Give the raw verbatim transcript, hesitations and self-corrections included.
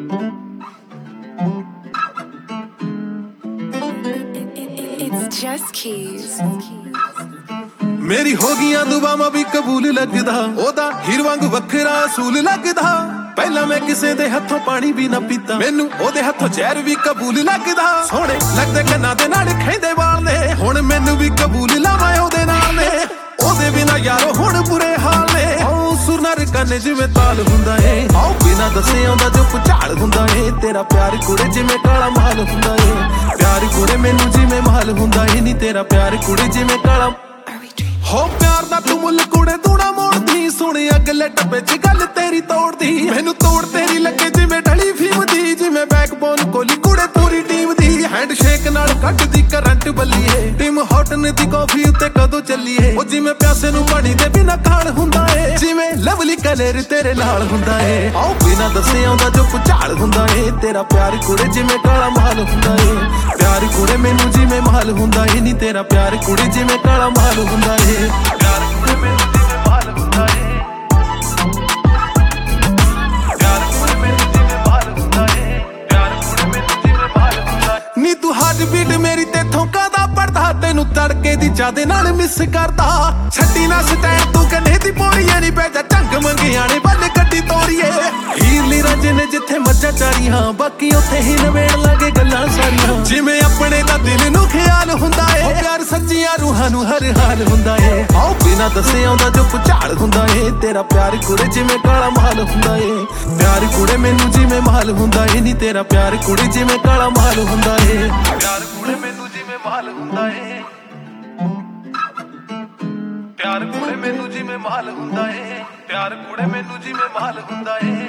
It's just keys. मेरी हो गईयां दुआवां भी कबूल लगदा ओदा हीर वांग वखरा असूल लगदा पहला मैं किसे दे हथों पानी भी ना पीता मैनू ओदे हथों जहर भी कबूल लगदा सोहणे लगदे कन्नां दे नाल खैंदे वाल ने हुण मैनू भी कबूल लावां ओदे नाल ने ओदे बिना यारो हुण बुरे हाल ने ओ सुरनर कन्ने जिवें ताल हुंदा ए आओ बिना दसे आंदा जो भुचाल हुंदा ए तेरा प्यार कुड़े जिवें काला माल हुंदा ए प्यार कुड़े मैनू जिवें माल हुंदा ए नी तेरा प्यार कुड़े जिवें काला हो प्यार दा तू मुल कुड़े दूना मोड़दी सुनी अगले टब्बे च गल तेरी तोड़दी मैनू तोड़ तेरी लगे जिवें ढली फीम दी जिवें बैकबोन कोली कुड़े पूरी टीम दी हैंडशेक नाल कटदी करंट बल्लीए टीम हॉटन दी कॉफी उत्ते कदों चलीए ओ जिवें प्यासे नू पानी दे बिना खाण हुंदा ए जिवें लवली कलेर तेरे नाल हुंदा ए आओ बिना दसे आंदा जो भुचाल हुंदा ए तेरा प्यार कुड़े जिवें काला माल हुंदा ए प्यार कुड़े मैनू जिवें माल हुंदा ए नी तेरा प्यार कुड़े जिवें काला माल हुंदा ए प्यार कुड़े मैनू जिवें माल हुंदा ए प्यार कुड़े मैनू जिवें माल हुंदा ए प्यार कुड़े मैनू जिवें माल हुंदा ए नी तू हार्ट बीट मेरी तेथों कादा पड़दा तेनू तड़के दी चादे नाल मिस करदा छड्डी ना स्टैंड तू कन्ने दी पोरीए नी पै जा ढंग मंगियाणे बन गड्डी तोरीए हीरली राजे ने जिथे मज्जां चारीहां बाकी उत्थे ही नवेड़ लागे गल्लां सारीआं जिवें अपने दा दिल नू ख्याल हुंदा ए प्यार सच्चियां रूहां नू हर हाल हुंदा ए आओ बिना दसे आंदा जो भुचाल हुंदा ए तेरा प्यार कुड़े जिवें काला माल हुंदा ए प्यार कुड़े मैनू जिवें माल हुंदा ए नी तेरा प्यार कुड़े जिवें काला माल हुंदा ए प्यार कुड़े मैनू जिवें माल हुंदा ए प्यार कुड़े मैनू जिवें माल हुंदा ए प्यार कुड़े मैनू जिवें माल हुंदा ए